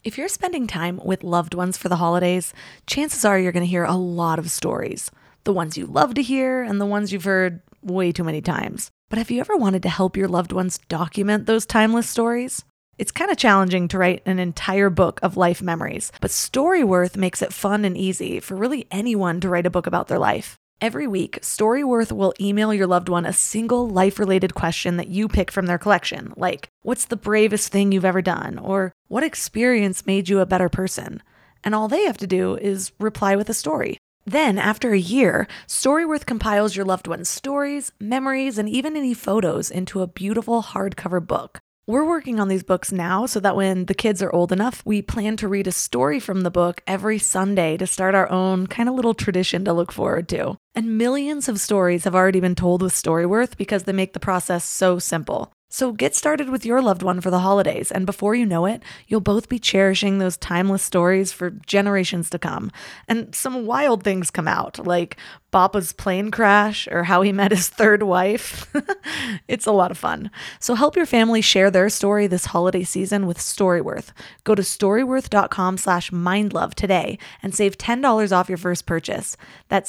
If you're spending time with loved ones for the holidays, chances are you're going to hear a lot of stories. The ones you love to hear and the ones you've heard way too many times. But have you ever wanted to help your loved ones document those timeless stories? It's kind of challenging to write an entire book of life memories, but Storyworth makes it fun and easy for really anyone to write a book about their life. Every week, Storyworth will email your loved one a single life-related question that you pick from their collection, like, what's the bravest thing you've ever done? Or what experience made you a better person? And all they have to do is reply with a story. Then, after a year, Storyworth compiles your loved one's stories, memories, and even any photos into a beautiful hardcover book. We're working on these books now so that when the kids are old enough, we plan to read a story from the book every Sunday to start our own kind of little tradition to look forward to. And millions of stories have already been told with Storyworth because they make the process so simple. So get started with your loved one for the holidays, and before you know it, you'll both be cherishing those timeless stories for generations to come. And some wild things come out, like Papa's plane crash or how he met his third wife. It's a lot of fun. So help your family share their story this holiday season with Storyworth. Go to storyworth.com/mindlove today and save $10 off your first purchase. That's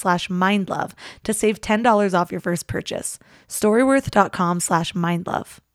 STORYWORTH.com/mindlove to save $10 off your first purchase. Storyworth.com/mindlove.